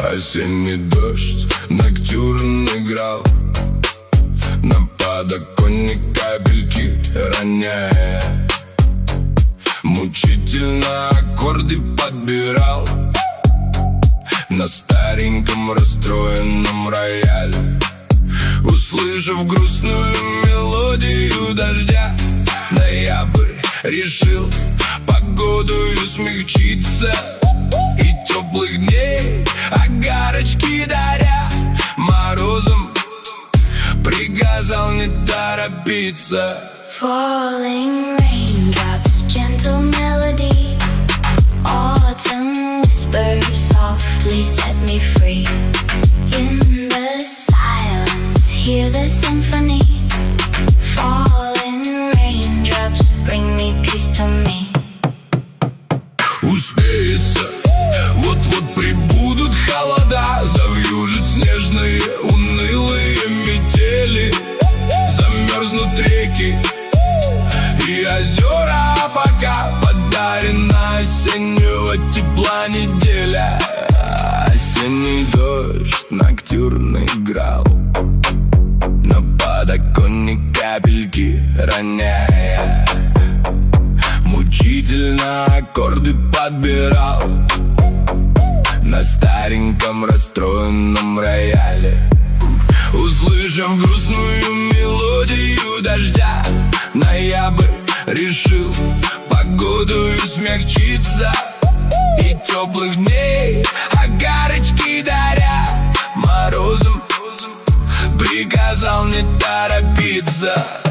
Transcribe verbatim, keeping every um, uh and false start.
Осенний дождь, ноктюрн играл, на подоконник капельки роняя. Мучительно аккорды подбирал на стареньком расстроенном рояле. Услышав грустную мелодию дождя, ноябрь решил погодою смягчиться и теплых дней огарочки даря морозом приказал не торопиться. Falling raindrops, gentle melody, autumn whispers softly set me free. In the silence, hear the symphony. Falling raindrops, bring me peace to me. Успеется, вот-вот прибудут холода, завьюжат снежные унылые метели, замерзнут реки и озера, пока подарена осеннего тепла неделя. Осенний дождь ноктюрн играл, на подоконник капельки роняя. Мучительно аккорды подбирал на стареньком расстроенном рояле. Услышав грустную мелодию дождя, ноябрь решил погодою смягчиться и теплых дней огарочки даря морозом приказал не торопиться.